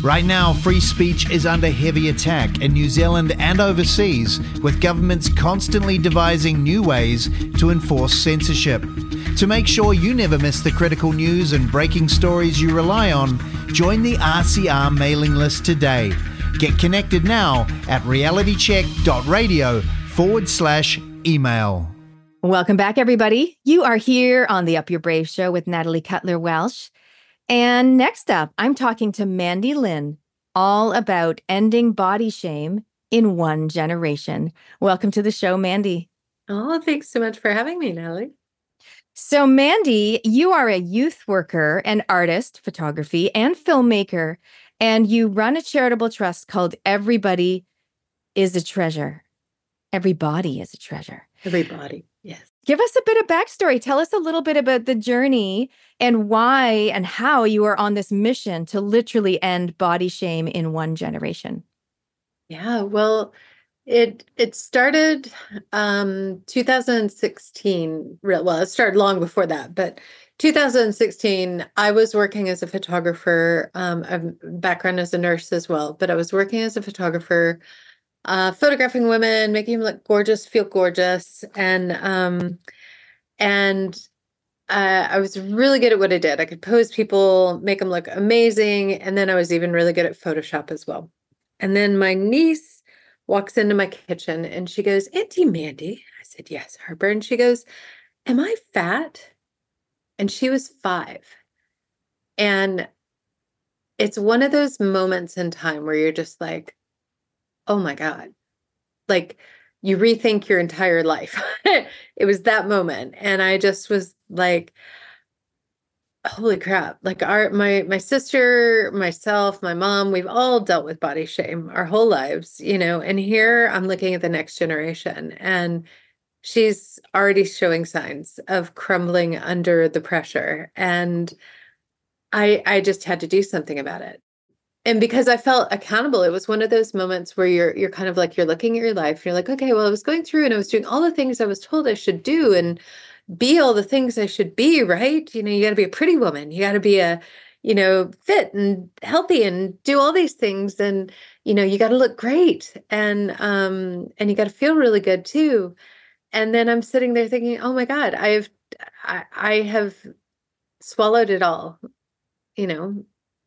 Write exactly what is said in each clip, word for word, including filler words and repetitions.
Right now, free speech is under heavy attack in New Zealand and overseas, with governments constantly devising new ways to enforce censorship. To make sure you never miss the critical news and breaking stories you rely on, join the R C R mailing list today. Get connected now at realitycheck.radio forward slash email. Welcome back, everybody. You are here on the Up Your Brave show with Natalie Cutler-Welsh. And next up, I'm talking to Mandy Lynn, all about ending body shame in one generation. Welcome to the show, Mandy. Oh, thanks so much for having me, Natalie. So, Mandy, you are a youth worker, an artist, photography, and filmmaker, and you run a charitable trust called Everybody is a Treasure. Everybody is a treasure. Everybody, yes. Give us a bit of backstory. Tell us a little bit about the journey and why and how you are on this mission to literally end body shame in one generation. Yeah, well, it it started um, two thousand sixteen. Well, it started long before that, but two thousand sixteen, I was working as a photographer. Um, I have background as a nurse as well, but I was working as a photographer, uh, photographing women, making them look gorgeous, feel gorgeous, and um, and uh, I was really good at what I did. I could pose people, make them look amazing, and then I was even really good at Photoshop as well. And then my niece walks into my kitchen and she goes, "Auntie Mandy." I said, "Yes, Harper." And she goes, "Am I fat?" And she was five. And it's one of those moments in time where you're just like, oh my God, like you rethink your entire life. It was that moment. And I just was like, holy crap. Like our, my, my sister, myself, my mom, we've all dealt with body shame our whole lives, you know, and here I'm looking at the next generation and she's already showing signs of crumbling under the pressure. And I, I just had to do something about it. And because I felt accountable, it was one of those moments where you're you're kind of like, you're looking at your life, and you're like, okay, well, I was going through and I was doing all the things I was told I should do and be all the things I should be, right? You know, you got to be a pretty woman. You got to be a, you know, fit and healthy and do all these things. And, you know, you got to look great. And, um, and you got to feel really good too. And then I'm sitting there thinking, oh my God, I've, I, I have swallowed it all, you know,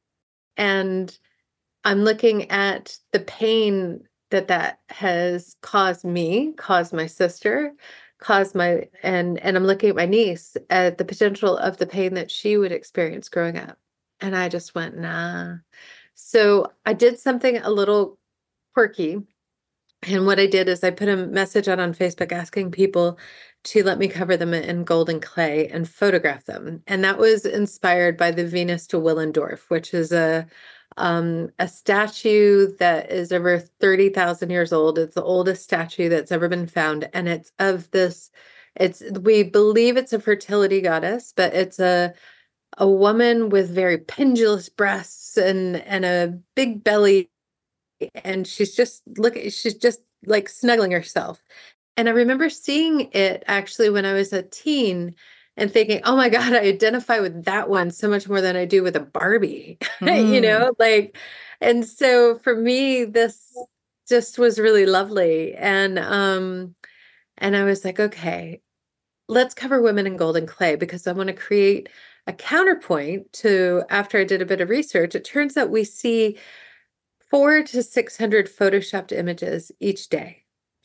and I'm looking at the pain that that has caused me, caused my sister, caused my, and, and I'm looking at my niece at the potential of the pain that she would experience growing up. And I just went, nah. So I did something a little quirky. And what I did is I put a message out on Facebook asking people to let me cover them in golden clay and photograph them. And that was inspired by the Venus to Willendorf, which is a um, a statue that is over thirty thousand years old. It's the oldest statue that's ever been found. And it's of this, it's, we believe it's a fertility goddess, but it's a a woman with very pendulous breasts and and a big belly. And she's just look, she's just like snuggling herself. And I remember seeing it actually when I was a teen and thinking, oh my God, I identify with that one so much more than I do with a Barbie, mm. you know, like, and so for me, this just was really lovely. And, um, and I was like, okay, let's cover women in golden clay because I want to create a counterpoint to, after I did a bit of research, it turns out we see four to six hundred photoshopped images each day.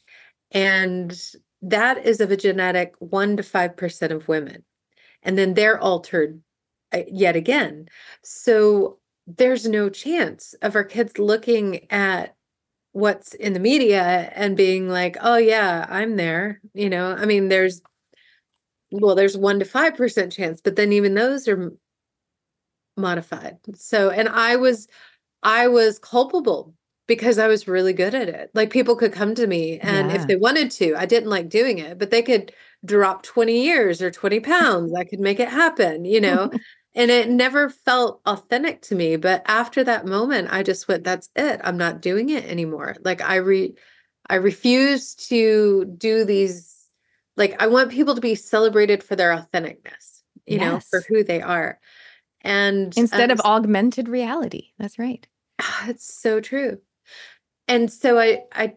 And that is of a genetic one to five percent of women. And then they're altered yet again. So there's no chance of our kids looking at what's in the media and being like, oh yeah, I'm there. You know, I mean, there's, well, there's one to five percent chance, but then even those are modified. So, and I was, I was culpable because I was really good at it. Like people could come to me and yeah. if they wanted to, I didn't like doing it, but they could drop twenty years or twenty pounds. I could make it happen, you know, and it never felt authentic to me. But after that moment, I just went, that's it. I'm not doing it anymore. Like I re, I refuse to do these, like I want people to be celebrated for their authenticness, you yes. know, for who they are. And instead um, of augmented reality. That's right. Ah, it's so true. And so I, I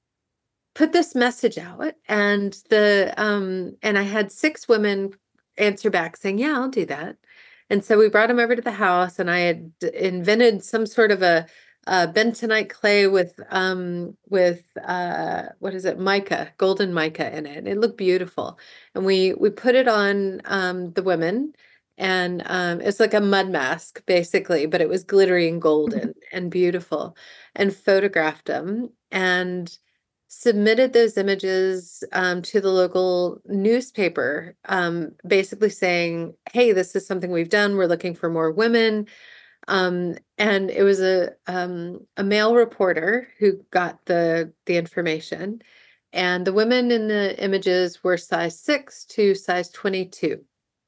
put this message out, and the um and I had six women answer back saying, "Yeah, I'll do that." And so we brought them over to the house, and I had invented some sort of a uh, bentonite clay with um with uh what is it, mica, golden mica in it. It looked beautiful, and we we put it on um the women, and um it's like a mud mask basically, but it was glittery and golden and beautiful, and photographed them and submitted those images um, to the local newspaper, um, basically saying, "Hey, this is something we've done. We're looking for more women." Um, and it was a um, a male reporter who got the the information, and the women in the images were size six to size twenty-two.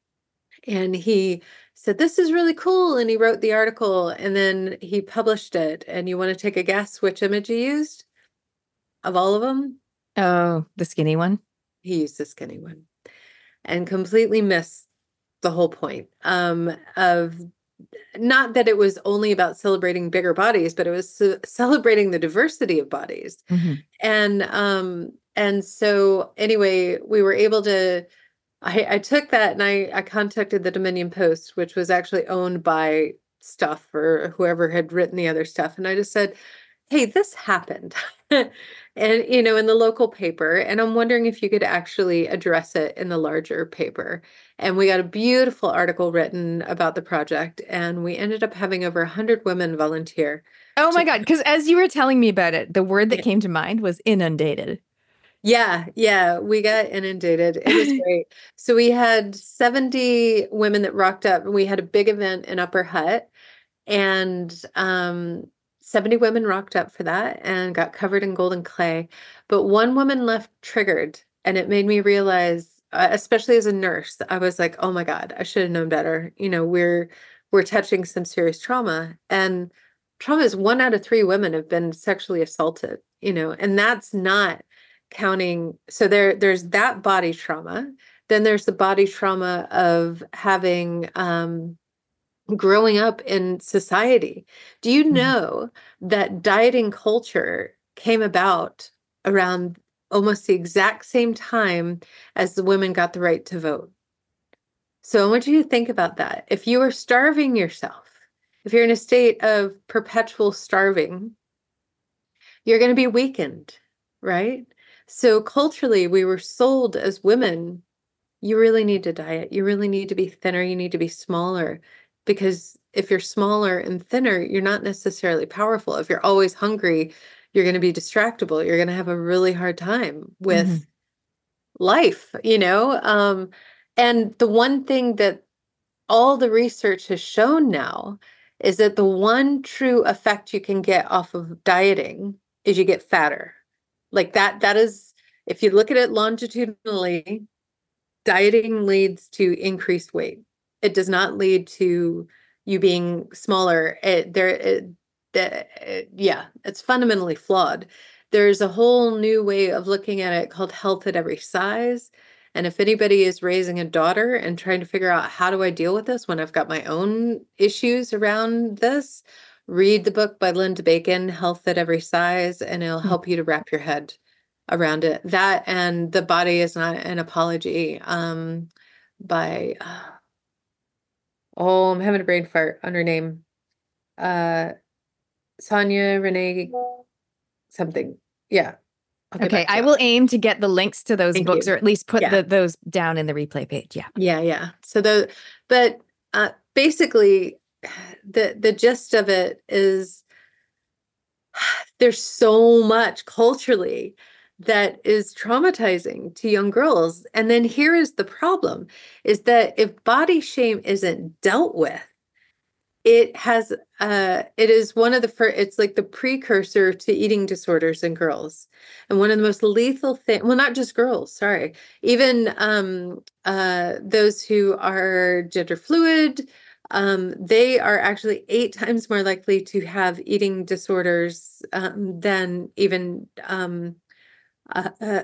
And he said, "This is really cool." And he wrote the article, and then he published it. And you want to take a guess which image he used of all of them? Oh, the skinny one. He used the skinny one and completely missed the whole point um, of, not that it was only about celebrating bigger bodies, but it was ce- celebrating the diversity of bodies. Mm-hmm. And um, and so anyway, we were able to. I, I took that and I, I contacted the Dominion Post, which was actually owned by Stuff or whoever had written the other stuff, and I just said, "Hey, this happened." And, you know, in the local paper, and I'm wondering if you could actually address it in the larger paper. And we got a beautiful article written about the project, and we ended up having over one hundred women volunteer. Oh my to- God. Because as you were telling me about it, the word that Yeah. came to mind was inundated. Yeah, yeah, we got inundated. It was great. So we had seventy women that rocked up, and we had a big event in Upper Hutt, and um, seventy women rocked up for that and got covered in golden clay. But one woman left triggered, and it made me realize, uh, especially as a nurse, I was like, "Oh my God, I should have known better." You know, we're we're touching some serious trauma, and trauma is one out of three women have been sexually assaulted. You know, and that's not counting. So there, there's that body trauma. Then there's the body trauma of having um, growing up in society. Do you know that dieting culture came about around almost the exact same time as the women got the right to vote? So I want you to think about that. If you are starving yourself, if you're in a state of perpetual starving, you're going to be weakened, right? So culturally, we were sold as women, you really need to diet. You really need to be thinner. You need to be smaller. Because if you're smaller and thinner, you're not necessarily powerful. If you're always hungry, you're going to be distractible. You're going to have a really hard time with Mhm. life, you know? Um, and the one thing that all the research has shown now is that the one true effect you can get off of dieting is you get fatter. Like that, that is, if you look at it longitudinally, dieting leads to increased weight. It does not lead to you being smaller. It, there, it, the, it, yeah, it's fundamentally flawed. There's a whole new way of looking at it called health at every size. And if anybody is raising a daughter and trying to figure out how do I deal with this when I've got my own issues around this, read the book by Linda Bacon, Health at Every Size, and it'll Hmm. help you to wrap your head around it. That and The Body is Not an Apology um, by, uh, oh, I'm having a brain fart on her name. Uh, Sonia Renee something. Yeah. I'll get Okay, back to I you. will aim to get the links to those Thank books, you. or at least put Yeah. the, those down in the replay page. Yeah. Yeah, yeah. So the, but uh, basically, the the gist of it is there's so much culturally that is traumatizing to young girls. And then here is the problem, is that if body shame isn't dealt with, it has uh it is one of the first, it's like the precursor to eating disorders in girls. And one of the most lethal thing, well, not just girls, sorry, even um uh those who are gender fluid, um they are actually eight times more likely to have eating disorders um than even um uh, uh,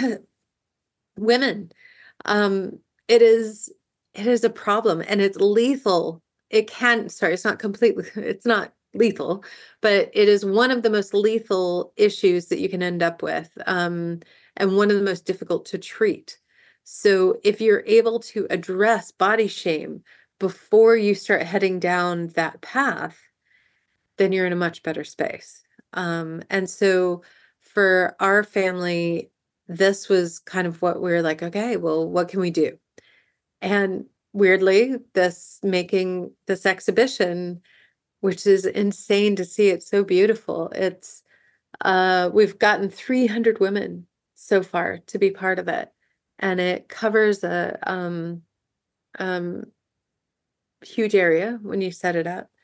women. Um it is it is a problem, and it's lethal. It can, sorry, it's not completely, it's not lethal, but it is one of the most lethal issues that you can end up with, um, and one of the most difficult to treat. So if you're able to address body shame before you start heading down that path, then you're in a much better space. Um, and so for our family, this was kind of what we were like, okay, well, what can we do? And weirdly, this making this exhibition, which is insane to see, it's so beautiful. It's uh, we've gotten three hundred women so far to be part of it, and it covers a um, um, huge area when you set it up,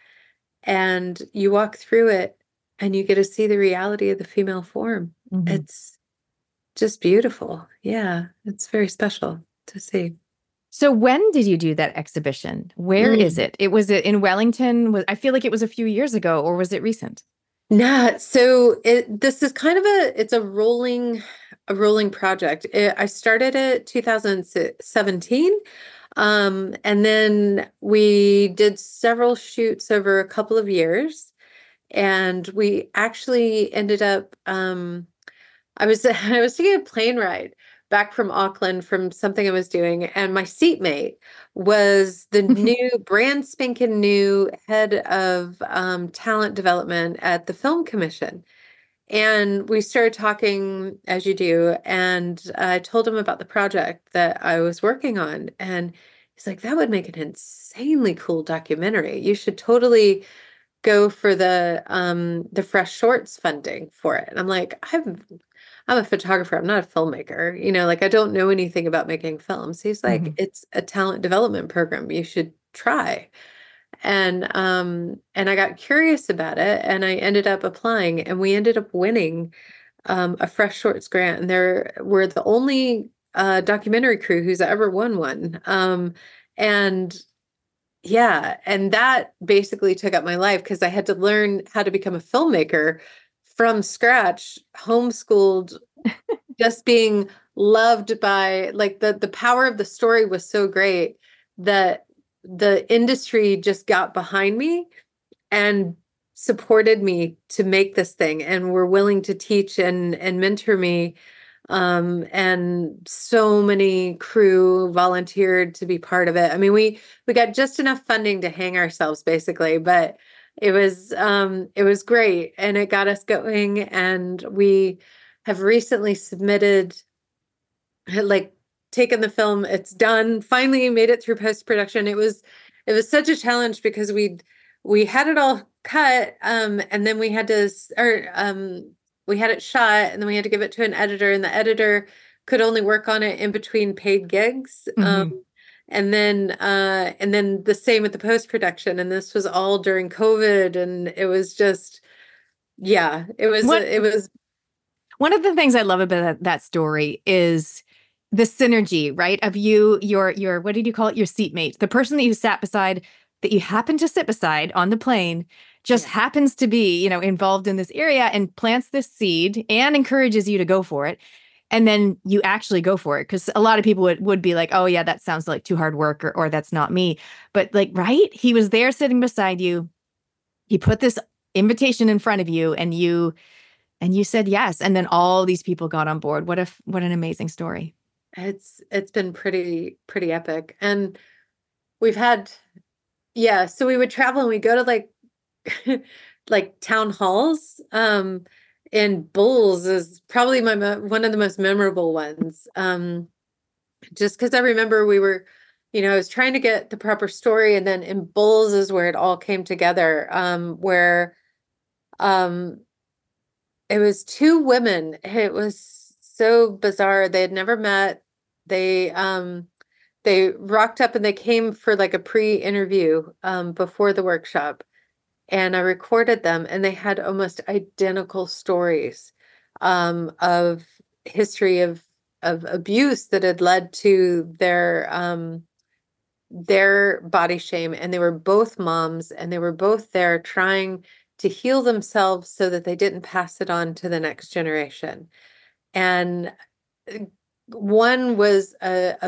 and you walk through it, and you get to see the reality of the female form. Mhm. It's just beautiful. Yeah, it's very special to see. So when did you do that exhibition? Where is Mm. it? It was it in Wellington? Was, I feel like it was a few years ago, or was it recent? Nah, so it this is kind of a it's a rolling a rolling project. It, I started it two thousand seventeen, um, and then we did several shoots over a couple of years, and we actually ended up. Um, I was I was taking a plane ride back from Auckland from something I was doing, and my seatmate was the new brand spanking new head of um, talent development at the Film Commission. And we started talking as you do, and I told him about the project that I was working on, and he's like, "That would make an insanely cool documentary. You should totally go for the um the Fresh Shorts funding for it." And I'm like, I'm I'm a photographer. I'm not a filmmaker. You know, like I don't know anything about making films. He's like, Mhm. it's a talent development program. You should try. And um and I got curious about it, and I ended up applying, and we ended up winning um a Fresh Shorts grant. And there we're the only uh documentary crew who's ever won one. Um and yeah, and that basically took up my life because I had to learn how to become a filmmaker from scratch, homeschooled, just being loved by like the the power of the story was so great that the industry just got behind me and supported me to make this thing and were willing to teach and and mentor me, um, and so many crew volunteered to be part of it. I mean, we we got just enough funding to hang ourselves basically, but it was um it was great, and it got us going, and we have recently submitted, like, taken the film. It's done, finally made it through post-production. It was it was such a challenge because we we had it all cut, um and then we had to s- or um we had it shot, and then we had to give it to an editor, and the editor could only work on it in between paid gigs. Mhm. Um and then uh and then the same with the post-production, and this was all during COVID, and it was just, yeah, it was What it was One of the things I love about that, that story is the synergy, right? Of you, your, your, what did you call it? Your seatmate, the person that you sat beside, that you happen to sit beside on the plane, just yeah. happens to be, you know, involved in this area and plants this seed and encourages you to go for it. And then you actually go for it. Because a lot of people would, would be like, oh, yeah, that sounds like too hard work, or, or that's not me. But like, right? He was there sitting beside you. He put this invitation in front of you, and you and you said yes. And then all these people got on board. What a f- what an amazing story. It's it's been pretty pretty epic. And we've had, yeah, so we would travel and we go to like like town halls. Um and Bulls is probably my mo- one of the most memorable ones. Um just because I remember we were, you know, I was trying to get the proper story, and then in Bulls is where it all came together. Um where um it was two women. It was so bizarre. They had never met. They um they rocked up and they came for like a pre-interview um before the workshop, and I recorded them, and they had almost identical stories um of history of of abuse that had led to their um their body shame, and they were both moms, and they were both there trying to heal themselves so that they didn't pass it on to the next generation. And uh, one was a, a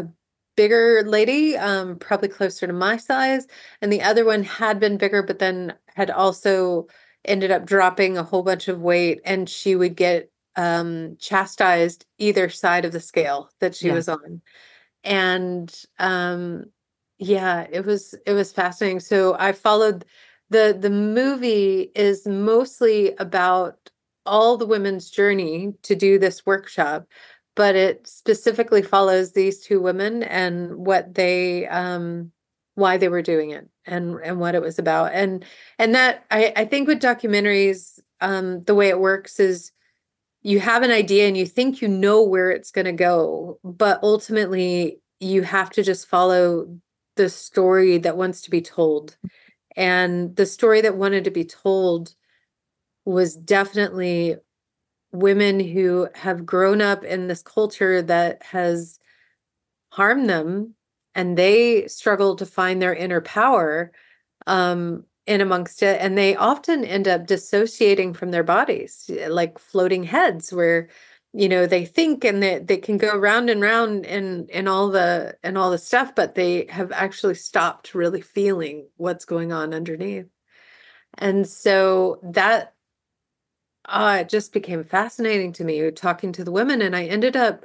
bigger lady, um, probably closer to my size, and the other one had been bigger, but then had also ended up dropping a whole bunch of weight, and she would get um, chastised either side of the scale that she Yeah. was on. And um, yeah, it was it was fascinating. So I followed the the movie is mostly about all the women's journey to do this workshop, but it specifically follows these two women and what they um why they were doing it and and what it was about. And and that I I think with documentaries, um the way it works is you have an idea and you think you know where it's going to go, but ultimately you have to just follow the story that wants to be told. And the story that wanted to be told was definitely women who have grown up in this culture that has harmed them, and they struggle to find their inner power um, in amongst it. And they often end up dissociating from their bodies, like floating heads, where you know they think and they, they can go round and round in in all the and all the stuff, but they have actually stopped really feeling what's going on underneath. And so that uh, it just became fascinating to me talking to the women, and I ended up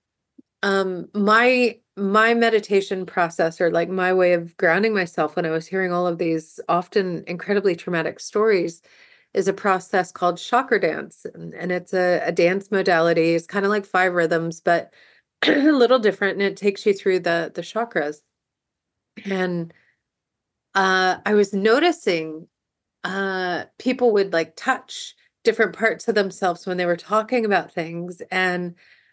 um my my meditation process, or like my way of grounding myself when I was hearing all of these often incredibly traumatic stories, is a process called chakra dance. And, and it's a, a dance modality. It's kind of like five rhythms, but a little different. And it takes you through the the chakras. And uh I was noticing uh people would like touch different parts of themselves when they were talking about things. And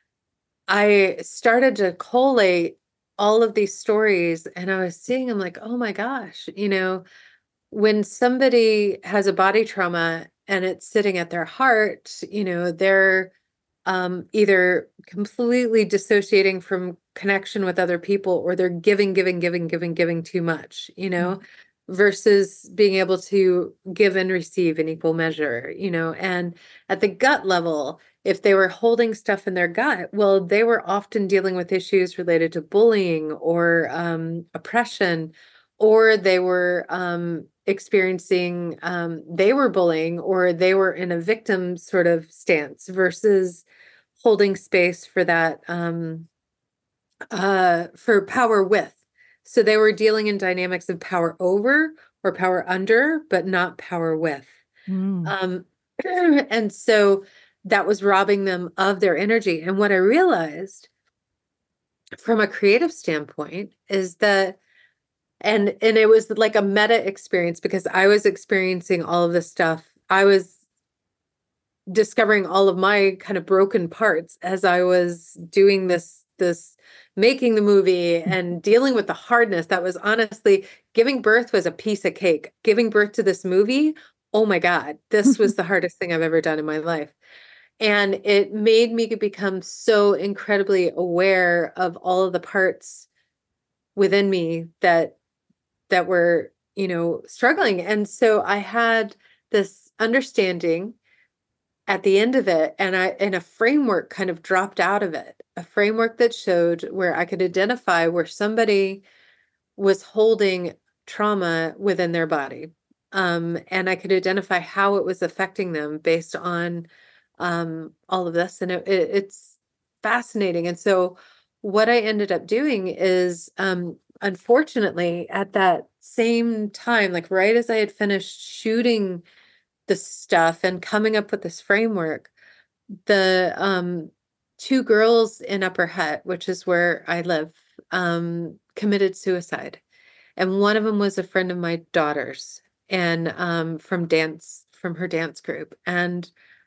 I started to collate all of these stories, and I was seeing them like, oh my gosh, you know, when somebody has a body trauma and it's sitting at their heart, you know, they're um, either completely dissociating from connection with other people, or they're giving, giving, giving, giving, giving too much, you know, versus being able to give and receive in equal measure, you know. And at the gut level, if they were holding stuff in their gut, well, they were often dealing with issues related to bullying or um, oppression, or they were um, experiencing, um, they were bullying, or they were in a victim sort of stance versus holding space for that, um, uh, for power with. So they were dealing in dynamics of power over or power under, but not power with. Mm. Um, and so that was robbing them of their energy. And what I realized from a creative standpoint is that, and and it was like a meta experience, because I was experiencing all of this stuff. I was discovering all of my kind of broken parts as I was doing this this making the movie and dealing with the hardness that was, honestly, giving birth was a piece of cake. Giving birth to this movie, oh my God, this was the hardest thing I've ever done in my life. And it made me become so incredibly aware of all of the parts within me that that were, you know, struggling. And so I had this understanding at the end of it, and I and a framework kind of dropped out of it, a framework that showed where I could identify where somebody was holding trauma within their body. Um, and I could identify how it was affecting them based on um, all of this. And it, it, it's fascinating. And so what I ended up doing is, um, unfortunately, at that same time, like right as I had finished shooting the stuff and coming up with this framework, the um, two girls in Upper Hutt, which is where I live, um, committed suicide. And one of them was a friend of my daughter's, and um, from dance, from her dance group. And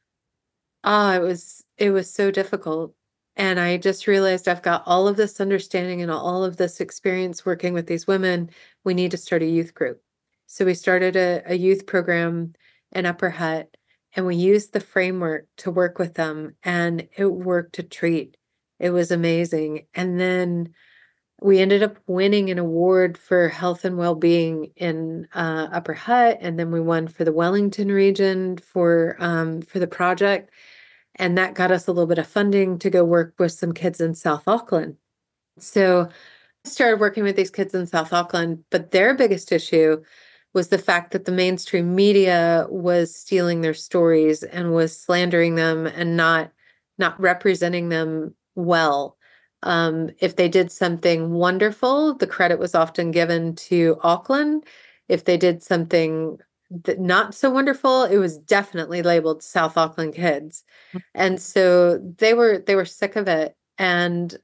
ah, it was it was so difficult. And I just realized I've got all of this understanding and all of this experience working with these women. We need to start a youth group. So we started a, a youth program in Upper Hutt, and we used the framework to work with them, and it worked a treat. It was amazing. And then we ended up winning an award for health and well-being in uh, Upper Hutt, and then we won for the Wellington region for um, for the project, and that got us a little bit of funding to go work with some kids in South Auckland. So started working with these kids in South Auckland, but their biggest issue was the fact that the mainstream media was stealing their stories and was slandering them and not not representing them well. Um, if they did something wonderful, the credit was often given to Auckland. If they did something that not so wonderful, it was definitely labeled South Auckland kids. And so they were they were sick of it. And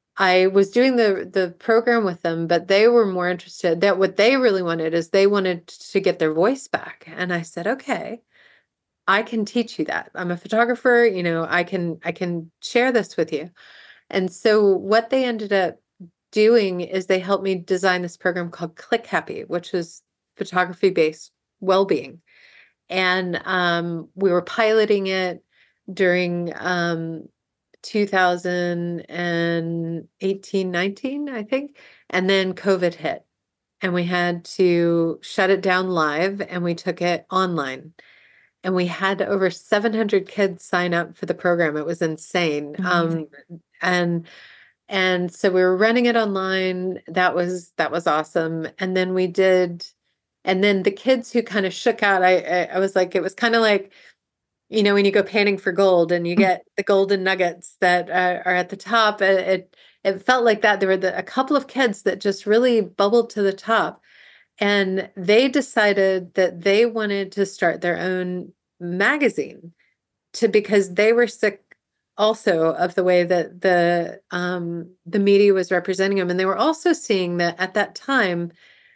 I was doing the the program with them, but they were more interested that what they really wanted is they wanted to get their voice back. And I said, okay, I can teach you that. I'm a photographer, you know, I can I can share this with you. And so what they ended up doing is they helped me design this program called Click Happy, which was photography based well-being. And um, we were piloting it during um, two thousand eighteen, nineteen, I think. And then COVID hit and we had to shut it down live and we took it online. And we had over seven hundred kids sign up for the program. It was insane. Um, and and so we were running it online. That was that was awesome. And then we did, and then the kids who kind of shook out, I I, I was like, it was kind of like, you know, when you go panning for gold and you get the golden nuggets that uh, are at the top. It, it it felt like that. There were the, a couple of kids that just really bubbled to the top. And they decided that they wanted to start their own magazine to because they were sick also of the way that the um, the media was representing them. And they were also seeing that at that time,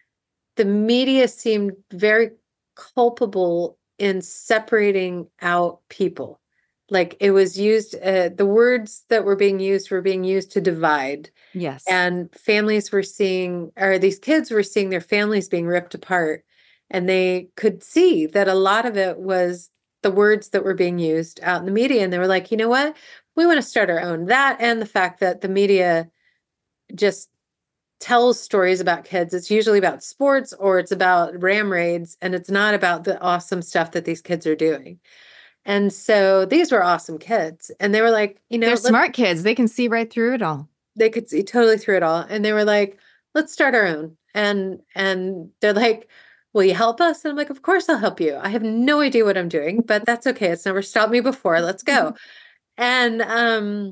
the media seemed very culpable in separating out people. Like it was used, uh, the words that were being used were being used to divide. Yes. And families were seeing, or these kids were seeing their families being ripped apart. And they could see that a lot of it was the words that were being used out in the media. And they were like, you know what? We want to start our own. That and the fact that the media just tells stories about kids. It's usually about sports or it's about ram raids. And it's not about the awesome stuff that these kids are doing. And so these were awesome kids. And they were like, you know, they're smart kids. They can see right through it all. They could see totally through it all. And they were like, let's start our own. And and they're like, will you help us? And I'm like, of course I'll help you. I have no idea what I'm doing, but that's okay. It's never stopped me before. Let's go. and um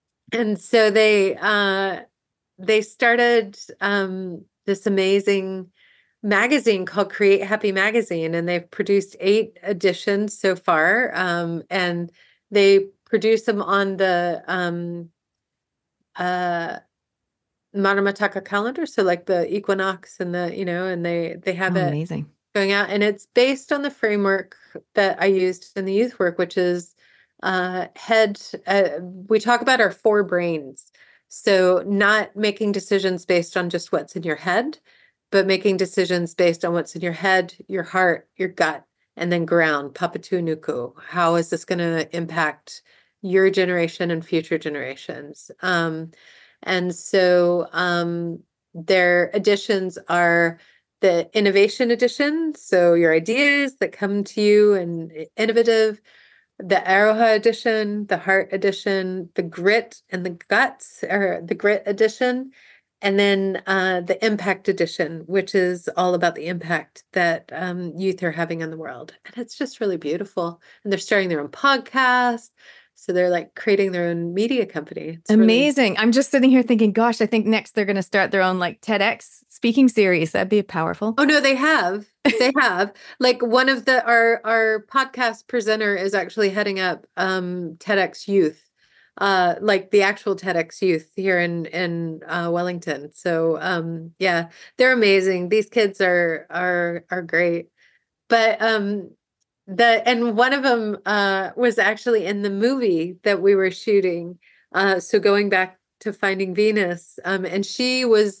and so they uh they started um this amazing magazine called Create Happy Magazine, and they've produced eight editions so far. Um, and they produce them on the um, uh, Maramataka calendar, so like the equinox and the, you know, and they they have oh, it amazing going out, and it's based on the framework that I used in the youth work, which is uh, head. Uh, we talk about our four brains, so not making decisions based on just what's in your head, but making decisions based on what's in your head, your heart, your gut, and then ground, Papatu Nuku. How is this going to impact your generation and future generations? Um, and so um, their editions are the innovation edition, so your ideas that come to you and innovative, the Aroha edition, the heart edition, the grit and the guts, or the grit edition, and then uh, the impact edition, which is all about the impact that um, youth are having on the world. And it's just really beautiful. And they're starting their own podcast. So they're like creating their own media company. It's amazing. Really... I'm just sitting here thinking, gosh, I think next they're going to start their own like TEDx speaking series. That'd be powerful. Oh, no, they have. They have. Like one of the, our, our podcast presenter is actually heading up um, TEDx Youth. Uh, like the actual TEDx Youth here in in uh, Wellington. So um, yeah, they're amazing. These kids are are are great. But um, the and one of them uh, was actually in the movie that we were shooting. Uh, so going back to Finding Venus, um, and she was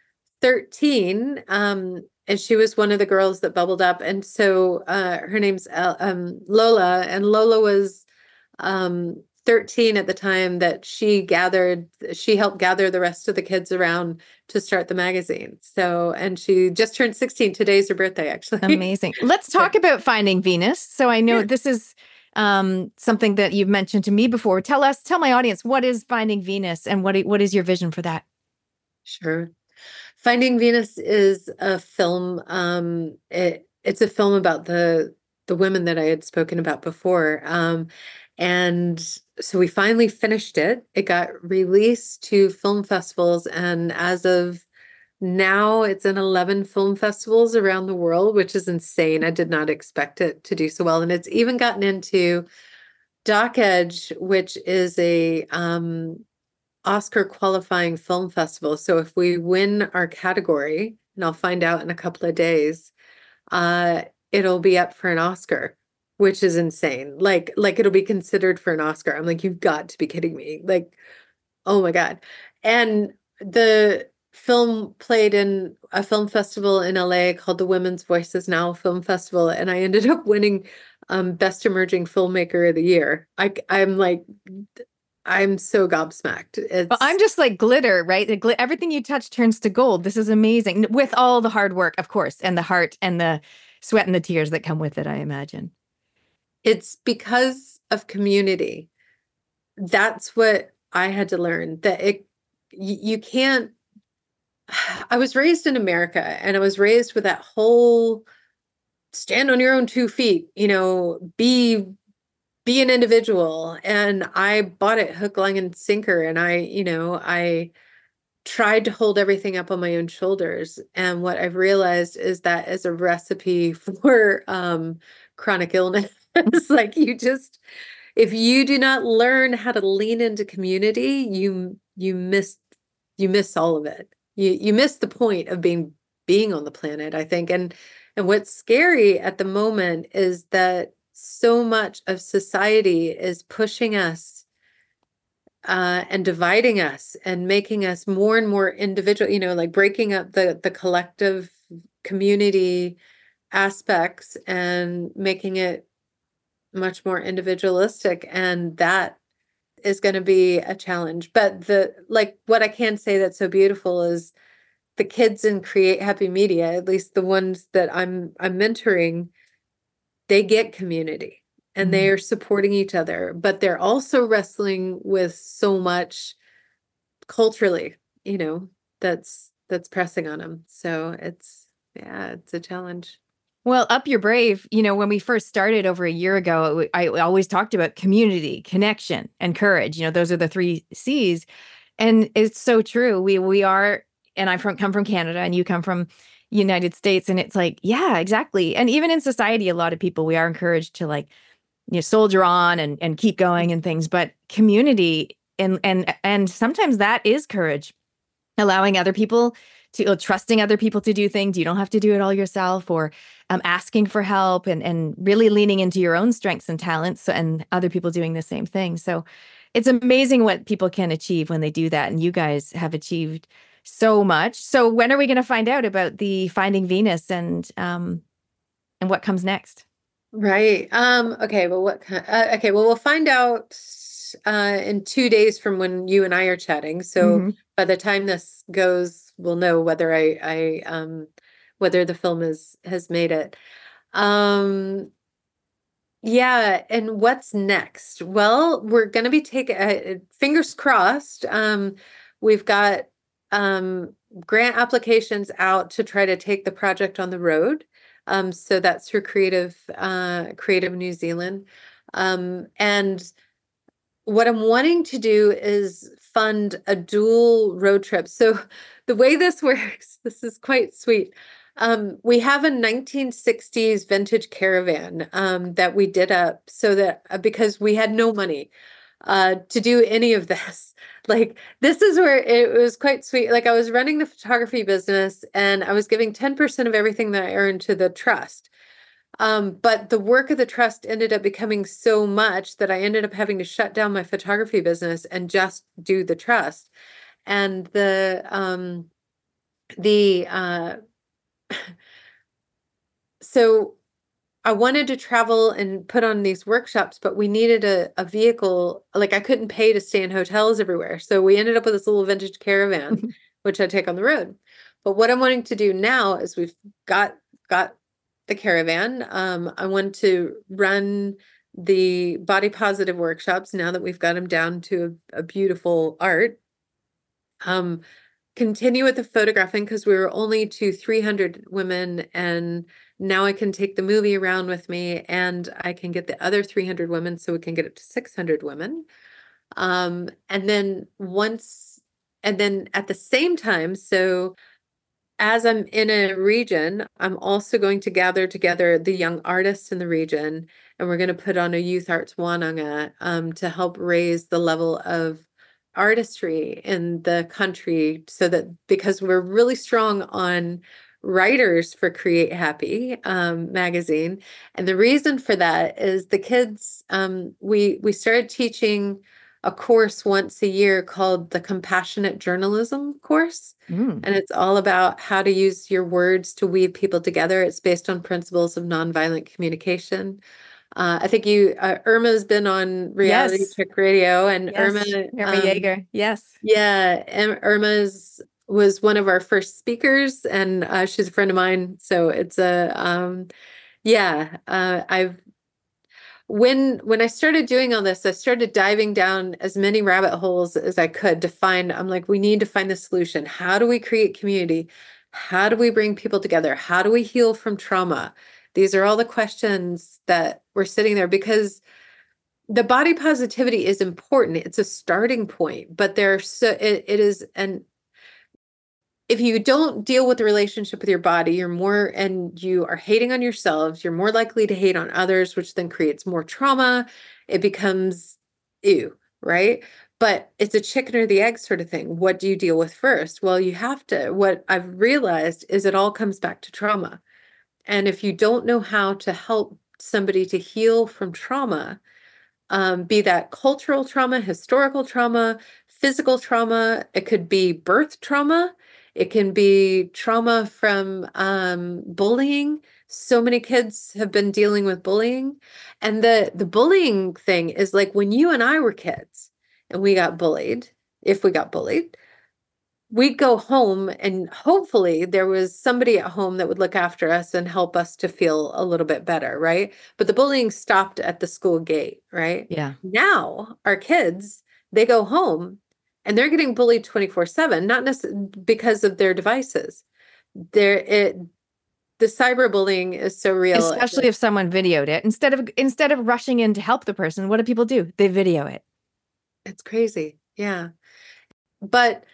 thirteen, um, and she was one of the girls that bubbled up. And so uh, her name's um, Lola, and Lola was. Um, thirteen at the time that she gathered, she helped gather the rest of the kids around to start the magazine. So, and she just turned sixteen. Today's her birthday, actually. Amazing. Let's talk about Finding Venus. So I know yeah. this is um, something that you've mentioned to me before. Tell us, tell my audience, what is Finding Venus and what what is your vision for that? Sure. Finding Venus is a film. Um, it, it's a film about the the women that I had spoken about before. Um, and so we finally finished it. It got released to film festivals, and as of now, it's in eleven film festivals around the world, which is insane. I did not expect it to do so well, and it's even gotten into Doc Edge, which is a um, Oscar qualifying film festival. So if we win our category, and I'll find out in a couple of days, uh, it'll be up for an Oscar, which is insane. Like, like it'll be considered for an Oscar. I'm like, you've got to be kidding me. Like, oh my God. And the film played in a film festival in L A called the Women's Voices Now Film Festival, and I ended up winning um, Best Emerging Filmmaker of the Year. I, I'm like, I'm so gobsmacked. It's Well, I'm just like glitter, right? The gl- everything you touch turns to gold. This is amazing. With all the hard work, of course, and the heart and the sweat and the tears that come with it, I imagine. it's because of community. That's what I had to learn, that it you, you can't. I was raised in America, and I was raised with that whole stand on your own two feet, you know, be be an individual. And I bought it hook, line, and sinker. And I, you know, I tried to hold everything up on my own shoulders. And what I've realized is that is a recipe for um, chronic illness. It's like you just, if you do not learn how to lean into community, you you miss you miss all of it. You you miss the point of being being on the planet, I think. And and what's scary at the moment is that so much of society is pushing us uh, and dividing us and making us more and more individual, you know, like breaking up the the collective community aspects and making it much more individualistic. And that is going to be a challenge. But the like what I can say that's so beautiful is the kids in Create Happy Media, at least the ones that I'm I'm mentoring, they get community and they are supporting each other, but they're also wrestling with so much culturally, you know, that's that's pressing on them. So it's yeah, it's a challenge. Well, Up Your Brave, you know, when we first started over a year ago, I always talked about community, connection, and courage. You know, those are the three C's. And it's so true. We we are, and I from come from Canada and you come from United States. And it's like, yeah, exactly. And even in society, a lot of people, we are encouraged to like, you know, soldier on and and keep going and things. But community and and and sometimes that is courage, allowing other people to uh, trusting other people to do things. You don't have to do it all yourself, or um, asking for help and and really leaning into your own strengths and talents and other people doing the same thing. So it's amazing what people can achieve when they do that. And you guys have achieved so much. So when are we going to find out about the Finding Venus and um and what comes next? Right. Um, okay, well what kind uh, okay, well we'll find out uh in two days from when you and I are chatting. So Mm-hmm. by the time this goes, we'll know whether I I um whether the film is has made it. Um yeah, and what's next? Well, we're going to be taking uh, fingers crossed. Um we've got um grant applications out to try to take the project on the road. Um, so that's through Creative, uh, Creative New Zealand. Um, and what I'm wanting to do is fund a dual road trip. So the way this works, this is quite sweet. Um, we have a nineteen sixties vintage caravan um, that we did up so that uh, because we had no money uh, to do any of this. Like, this is where it was quite sweet. Like, I was running the photography business and I was giving ten percent of everything that I earned to the trust. Um, but the work of the trust ended up becoming so much that I ended up having to shut down my photography business and just do the trust. And the, um, the, uh, so I wanted to travel and put on these workshops, but we needed a, a vehicle. Like, I couldn't pay to stay in hotels everywhere. So we ended up with this little vintage caravan, which I take on the road. But what I'm wanting to do now is we've got got the caravan. Um, I want to run the body positive workshops now that we've got them down to a, a beautiful art. Um, continue with the photographing because we were only to three hundred women, and now I can take the movie around with me, and I can get the other three hundred women, so we can get it to six hundred women. Um, and then once, and then at the same time, so as I'm in a region, I'm also going to gather together the young artists in the region, and we're going to put on a youth arts wananga um, to help raise the level of artistry in the country, so that because we're really strong on writers for Create Happy um, magazine, and the reason for that is the kids. Um, we we started teaching a course once a year called the Compassionate Journalism course. Mm. And it's all about how to use your words to weave people together. It's based on principles of nonviolent communication. Uh, I think you, uh, Irma's been on Reality Yes. Check Radio, and Yes. Irma, Irma um, Yeager. Yes. yeah, and Irma's was one of our first speakers, and uh, she's a friend of mine. So it's a, um, yeah, uh, I've when when I started doing all this, I started diving down as many rabbit holes as I could to find, I'm like, we need to find the solution. How do we create community? How do we bring people together? How do we heal from trauma? These are all the questions that were sitting there, because the body positivity is important. It's a starting point, but there's so it, it is an if you don't deal with the relationship with your body, you're more, and you are hating on yourselves, you're more likely to hate on others, which then creates more trauma. It becomes ew, right? But it's a chicken or the egg sort of thing. What do you deal with first? Well, you have to, what I've realized is it all comes back to trauma. And if you don't know how to help somebody to heal from trauma, um, be that cultural trauma, historical trauma, physical trauma, it could be birth trauma. It can be trauma from um, bullying. So many kids have been dealing with bullying. And the, the bullying thing is like when you and I were kids and we got bullied, if we got bullied, we'd go home and hopefully there was somebody at home that would look after us and help us to feel a little bit better, right? But the bullying stopped at the school gate, right? Yeah. Now our kids, they go home and they're getting bullied twenty-four seven, not necessarily because of their devices. There, it, the cyberbullying is so real. Especially if someone videoed it. Instead of instead of rushing in to help the person, what do people do? They video it. It's crazy. Yeah. But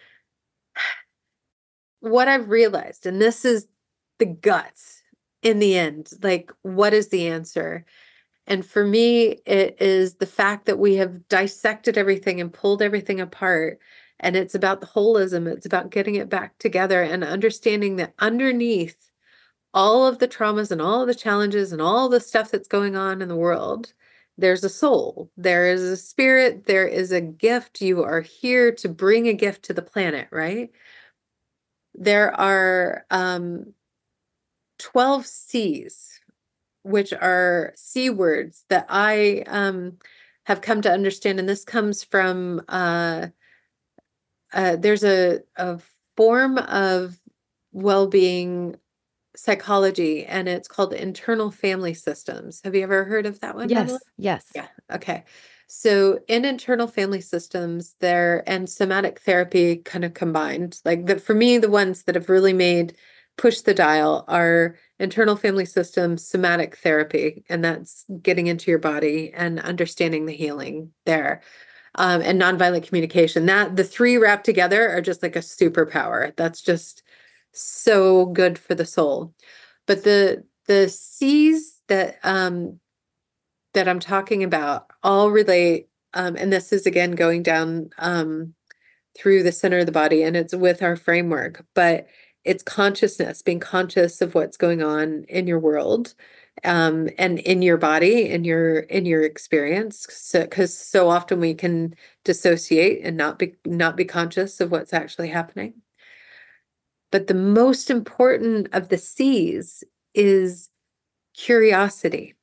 what I've realized, and this is the guts in the end, like, what is the answer? And for me, it is the fact that we have dissected everything and pulled everything apart. And it's about the holism. It's about getting it back together and understanding that underneath all of the traumas and all of the challenges and all the stuff that's going on in the world, there's a soul, there is a spirit, there is a gift. You are here to bring a gift to the planet, right? There are um, twelve C's, which are C words that I um, have come to understand. And this comes from, uh, uh, there's a, a form of well-being psychology, and it's called internal family systems. Have you ever heard of that one? Yes. Natalie? Yes. Yeah. Okay. So in internal family systems there, and somatic therapy kind of combined, like the, for me, the ones that have really made push the dial are internal family systems, somatic therapy, and that's getting into your body and understanding the healing there. Um, and nonviolent communication, that the three wrapped together are just like a superpower. That's just so good for the soul. But the the C's that um that I'm talking about all relate, um, and this is again going down um through the center of the body, and it's with our framework, but it's consciousness, being conscious of what's going on in your world, um, and in your body, in your in your experience. So, because so often we can dissociate and not be not be conscious of what's actually happening. But the most important of the C's is curiosity.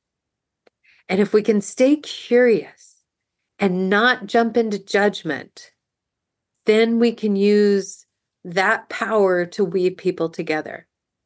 And if we can stay curious and not jump into judgment, then we can use that power to weave people together.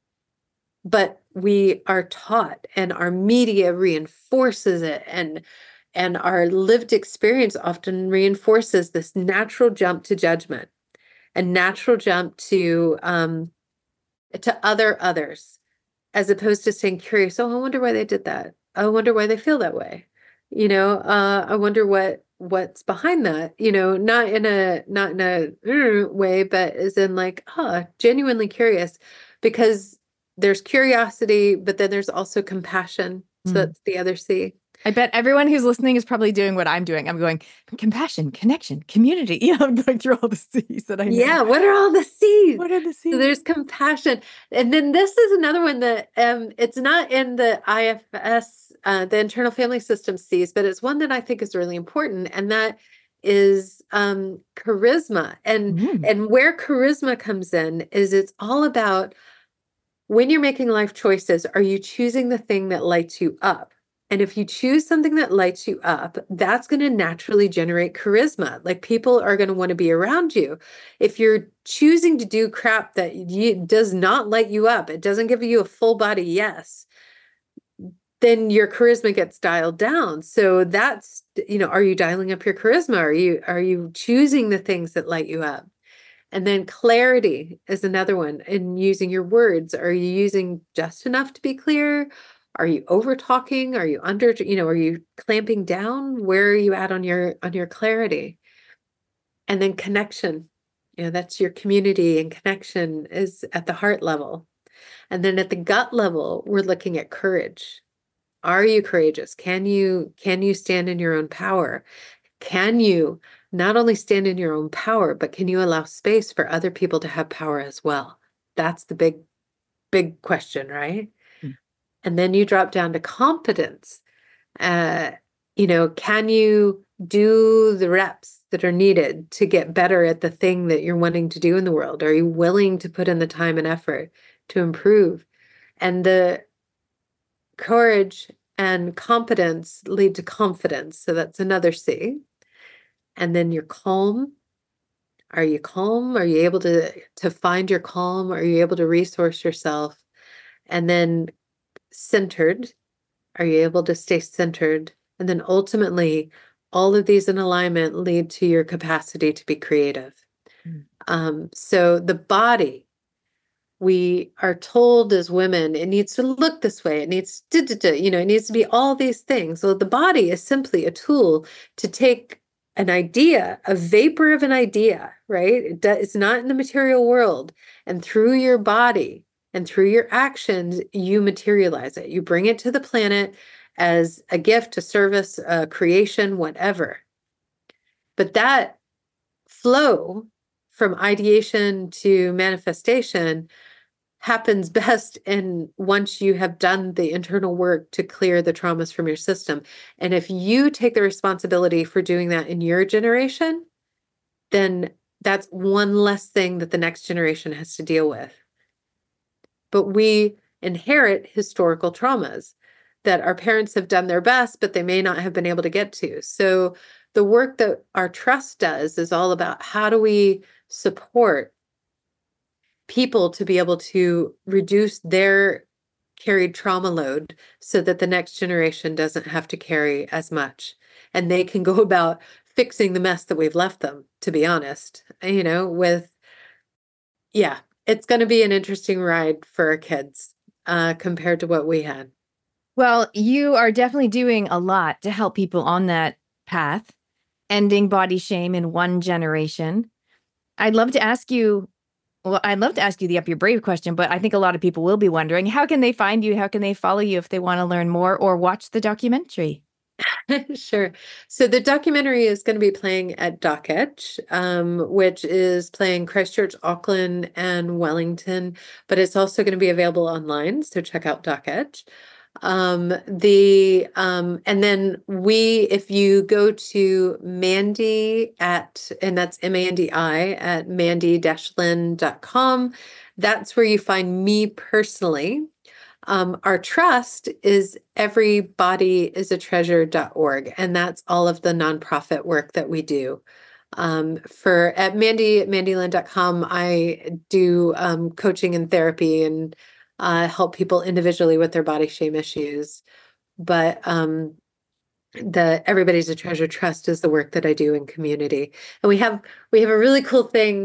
But we are taught, and our media reinforces it, and and our lived experience often reinforces this natural jump to judgment. a natural jump to um, to other others, as opposed to staying curious. Oh, I wonder why they did that. I wonder why they feel that way. You know, uh, I wonder what what's behind that. You know, not in a not in a uh, way, but as in like, huh, genuinely curious, because there's curiosity, but then there's also compassion. So Mm. that's the other C. I bet everyone who's listening is probably doing what I'm doing. I'm going compassion, connection, community. You know, I'm going through all the C's that I know. Yeah, what are all the C's? What are the C's? So there's compassion. And then this is another one that um, it's not in the I F S, uh, the internal family system C's, but it's one that I think is really important. And that is um, charisma. And, Mm. and where charisma comes in is it's all about when you're making life choices, are you choosing the thing that lights you up? And if you choose something that lights you up, that's going to naturally generate charisma. Like people are going to want to be around you. If you're choosing to do crap that you, does not light you up, it doesn't give you a full body yes, then your charisma gets dialed down. So that's, you know, are you dialing up your charisma? Are you, are you choosing the things that light you up? And then clarity is another one in using your words. Are you using just enough to be clear? Are you over talking? Are you under, you know, are you clamping down? Where are you at on your, on your clarity? And then connection, you know, that's your community, and connection is at the heart level. And then at the gut level, we're looking at courage. Are you courageous? Can you, can you stand in your own power? Can you not only stand in your own power, but can you allow space for other people to have power as well? That's the big, big question, right? Mm. And then you drop down to competence. Uh, you know, can you do the reps that are needed to get better at the thing that you're wanting to do in the world? Are you willing to put in the time and effort to improve? And the courage and competence lead to confidence. So that's another C. And then you're calm. Are you calm? Are you able to, to find your calm? Are you able to resource yourself? And then centered. Are you able to stay centered? And then ultimately, all of these in alignment lead to your capacity to be creative. Mm. Um, so the body, we are told as women, it needs to look this way. It needs to, you know, it needs to be all these things. So the body is simply a tool to take an idea, a vapor of an idea, right? It does, it's not in the material world. And through your body and through your actions, you materialize it. You bring it to the planet as a gift, a service, a creation, whatever. But that flow from ideation to manifestation happens best in once you have done the internal work to clear the traumas from your system. And if you take the responsibility for doing that in your generation, then that's one less thing that the next generation has to deal with. But we inherit historical traumas that our parents have done their best, but they may not have been able to get to. So the work that our trust does is all about how do we support people to be able to reduce their carried trauma load so that the next generation doesn't have to carry as much, and they can go about fixing the mess that we've left them, to be honest, you know, with, yeah, it's going to be an interesting ride for our kids uh, compared to what we had. Well, you are definitely doing a lot to help people on that path, ending body shame in one generation. I'd love to ask you, well, I'd love to ask you the Up Your Brave question, but I think a lot of people will be wondering, how can they find you? How can they follow you if they want to learn more or watch the documentary? Sure. So the documentary is going to be playing at Doc Edge, um, which is playing Christchurch, Auckland, and Wellington, but it's also going to be available online. So check out Doc Edge. Um, the, um, and then we, if you go to Mandi at, and that's M A N D I at mandy dash lynn dot com, that's where you find me personally. Um, our trust is everybodyisaTreasure dot org, and that's all of the nonprofit work that we do. Um, for at Mandy at mandy lynn dot com, I do um, coaching and therapy and uh, help people individually with their body shame issues. But um, the Everybody's a Treasure Trust is the work that I do in community, and we have we have a really cool thing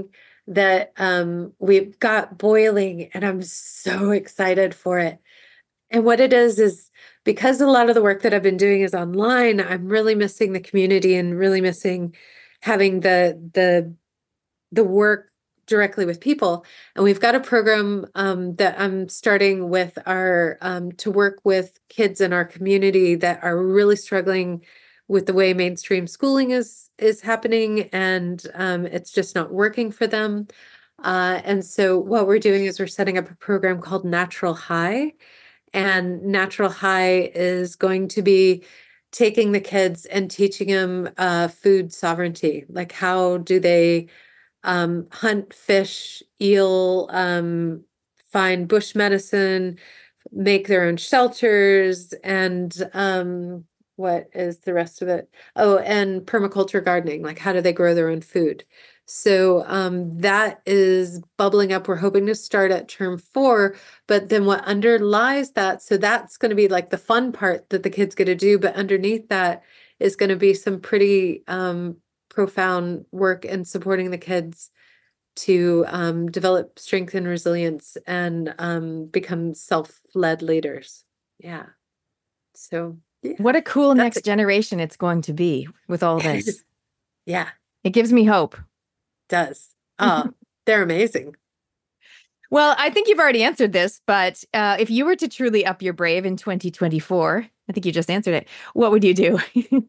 that um, we've got boiling, and I'm so excited for it. And what it is, is because a lot of the work that I've been doing is online, I'm really missing the community and really missing having the the the work directly with people. And we've got a program um, that I'm starting with our um, to work with kids in our community that are really struggling with the way mainstream schooling is is happening, and um, it's just not working for them. Uh, and so what we're doing is we're setting up a program called Natural High. And Natural High is going to be taking the kids and teaching them uh, food sovereignty. Like, how do they um, hunt, fish, eel, um, find bush medicine, make their own shelters, and um, what is the rest of it? Oh, and permaculture gardening. Like, how do they grow their own food? So um, that is bubbling up. We're hoping to start at term four, but then what underlies that, so that's going to be like the fun part that the kids get to do, but underneath that is going to be some pretty um, profound work in supporting the kids to um, develop strength and resilience and um, become self-led leaders. Yeah. So yeah, What a cool that's next a- generation it's going to be with all this. yeah, It gives me hope. does. Oh, they're amazing. Well, I think you've already answered this, but uh, if you were to truly up your brave in twenty twenty-four, I think you just answered it. What would you do?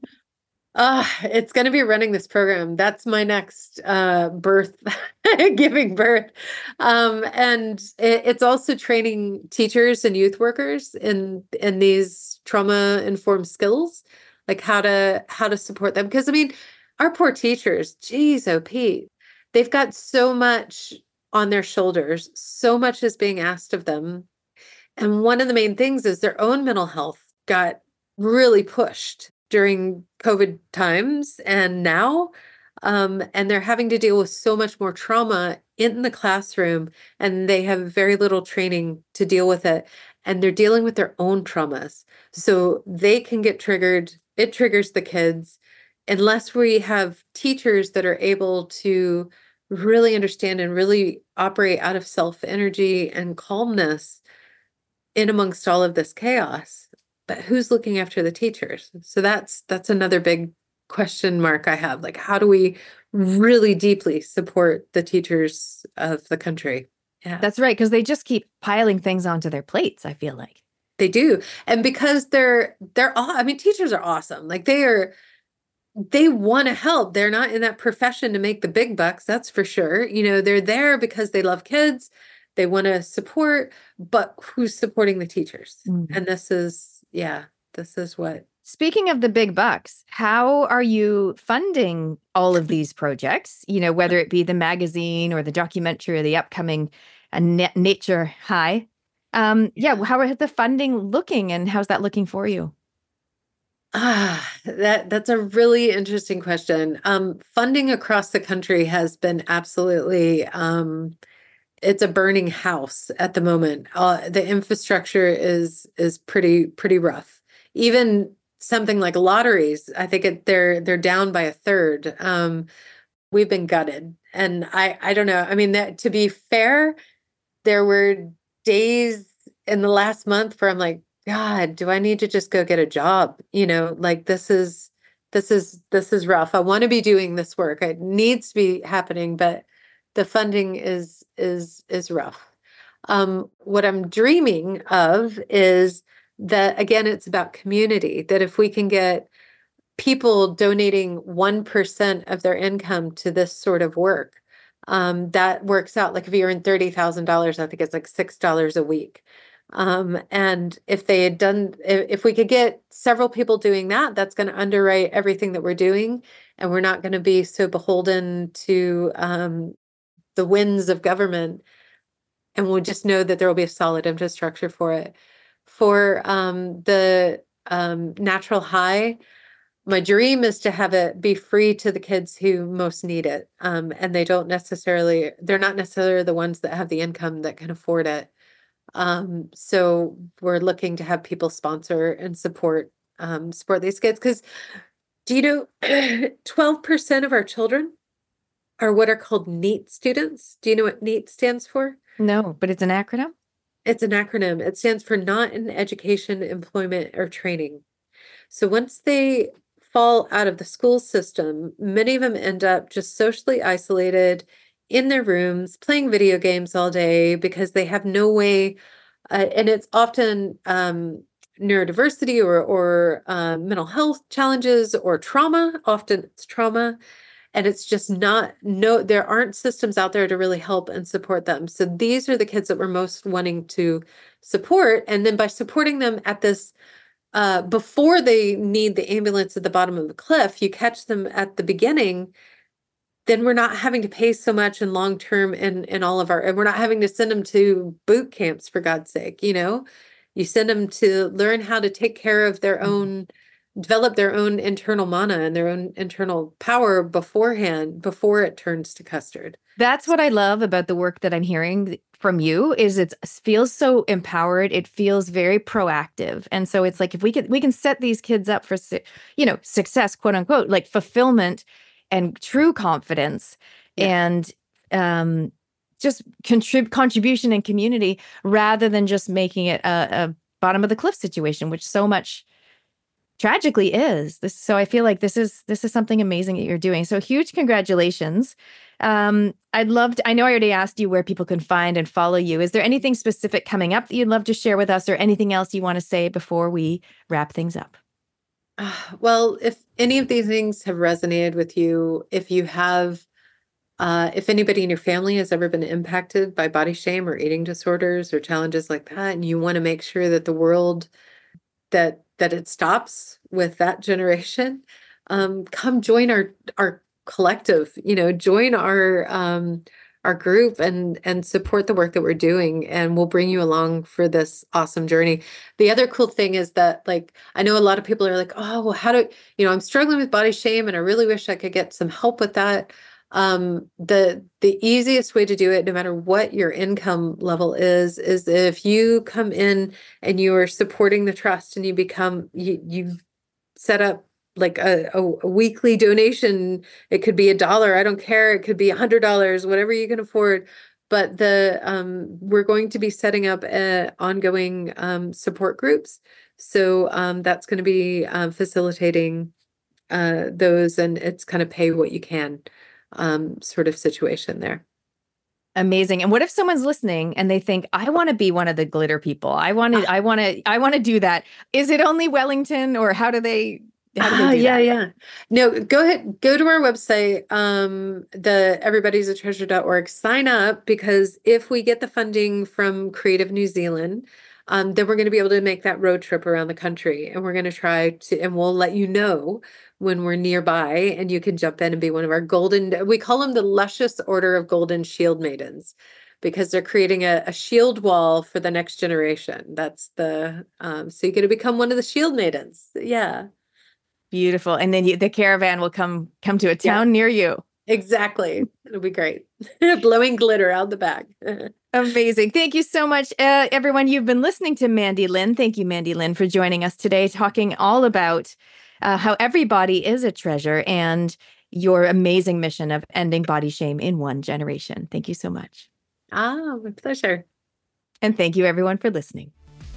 Uh, it's going to be running this program. That's my next uh, birth, giving birth. Um, and it, it's also training teachers and youth workers in in these trauma-informed skills, like how to how to support them. Because I mean, our poor teachers, geez, oh Pete, they've got so much on their shoulders. So much is being asked of them. And one of the main things is their own mental health got really pushed during COVID times and now. Um, and they're having to deal with so much more trauma in the classroom, and they have very little training to deal with it. And they're dealing with their own traumas. So they can get triggered. It triggers the kids. Unless we have teachers that are able to really understand and really operate out of self energy and calmness in amongst all of this chaos, but who's looking after the teachers? So that's that's another big question mark I have. Like, how do we really deeply support the teachers of the country? Yeah, That's right, because they just keep piling things onto their plates, I feel like. they do. And because they're they're all, I mean, teachers are awesome. Like, they are, they want to help. They're not in that profession to make the big bucks, that's for sure. You know, they're there because they love kids. They want to support, but who's supporting the teachers? Mm. And this is, yeah, this is what. Speaking of the big bucks, how are you funding all of these projects? You know, whether it be the magazine or the documentary or the upcoming uh, Na- Nature High. Um, yeah, how are the funding looking, and how's that looking for you? Ah, that that's a really interesting question. Um, funding across the country has been absolutely, um, it's a burning house at the moment. Uh, the infrastructure is is pretty pretty rough. Even something like lotteries, I think it, they're they're down by a third. Um, we've been gutted, and I I don't know. I mean, that, to be fair, there were days in the last month where I'm like, God, do I need to just go get a job? You know, like, this is this is this is rough. I want to be doing this work. It needs to be happening, but the funding is is is rough. Um, what I'm dreaming of is that, again, it's about community, that if we can get people donating one percent of their income to this sort of work, um, that works out. Like, if you earn thirty thousand dollars, I think it's like six dollars a week. Um, and if they had done, if, if we could get several people doing that, that's going to underwrite everything that we're doing. And we're not going to be so beholden to um, the winds of government. And we'll just know that there will be a solid infrastructure for it. For um, the um, Natural High, my dream is to have it be free to the kids who most need it. Um, and they don't necessarily, they're not necessarily the ones that have the income that can afford it. Um, so we're looking to have people sponsor and support, um, support these kids. Because, do you know, twelve percent of our children are what are called NEET students. Do you know what NEET stands for? No, but it's an acronym? It's an acronym. It stands for Not in Education, Employment, or Training. So once they fall out of the school system, many of them end up just socially isolated in their rooms, playing video games all day because they have no way, uh, and it's often um, neurodiversity or, or uh, mental health challenges or trauma. Often it's trauma. And it's just not, no, there aren't systems out there to really help and support them. So these are the kids that we're most wanting to support. And then by supporting them at this, uh, before they need the ambulance at the bottom of the cliff, you catch them at the beginning, then we're not having to pay so much in long-term in, in all of our, and we're not having to send them to boot camps, for God's sake, you know, you send them to learn how to take care of their own, develop their own internal mana and their own internal power beforehand, before it turns to custard. That's what I love about the work that I'm hearing from you is it feels so empowered. It feels very proactive. And so it's like, if we can, we can set these kids up for, you know, success, quote unquote, like fulfillment and true confidence yeah. and um, just contrib- contribution and community rather than just making it a, a bottom of the cliff situation, which so much tragically is this. So I feel like this is, this is something amazing that you're doing. So huge congratulations. Um, I'd love to, I know I already asked you where people can find and follow you. Is there anything specific coming up that you'd love to share with us or anything else you want to say before we wrap things up? Uh, well, if any of these things have resonated with you, if you have, uh, if anybody in your family has ever been impacted by body shame or eating disorders or challenges like that, and you want to make sure that the world that that it stops with that generation, um, come join our our collective, you know, join our um, our group and and support the work that we're doing, and we'll bring you along for this awesome journey. The other cool thing is that, like, I know a lot of people are like, oh, well, how do, you know, I'm struggling with body shame and I really wish I could get some help with that. Um, the, the easiest way to do it, no matter what your income level is, is if you come in and you are supporting the trust and you become, you, you set up like a, a, a weekly donation. It could be a dollar. I don't care. It could be a hundred dollars, whatever you can afford. But the, um, we're going to be setting up uh, ongoing, um, support groups. So, um, that's going to be, um, facilitating, uh, those, and it's kind of pay what you can. Um, sort of situation there. Amazing. And what if someone's listening and they think, I want to be one of the glitter people. I want to, I want to, I want to do that. Is it only Wellington, or how do they, how do they do uh, yeah, that? yeah. No, go ahead, go to our website, um, the everybody's a treasure dot org, sign up, because if we get the funding from Creative New Zealand, um, then we're going to be able to make that road trip around the country, and we're going to try to, and we'll let you know when we're nearby, and you can jump in and be one of our golden, we call them the Luscious Order of Golden Shield Maidens, because they're creating a, a shield wall for the next generation. That's the, um, so you're going to become one of the shield maidens. Yeah. Beautiful. And then you, the caravan will come, come to a town yeah. near you. Exactly. It'll be great. Blowing glitter out the back. Amazing. Thank you so much, uh, everyone. You've been listening to Mandy Lynn. Thank you, Mandy Lynn, for joining us today, talking all about Uh, how every body is a treasure and your amazing mission of ending body shame in one generation. Thank you so much. Ah, my pleasure. And thank you, everyone, for listening.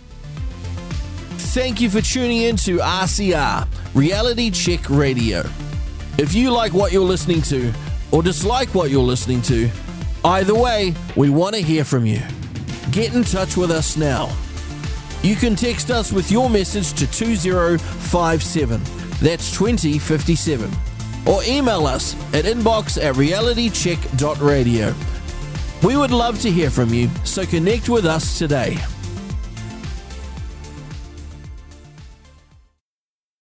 Thank you for tuning in to R C R, Reality Check Radio. If you like what you're listening to or dislike what you're listening to, either way, we want to hear from you. Get in touch with us now. You can text us with your message to two zero five seven, that's twenty fifty-seven, or email us at inbox at reality check dot radio. We would love to hear from you, so connect with us today.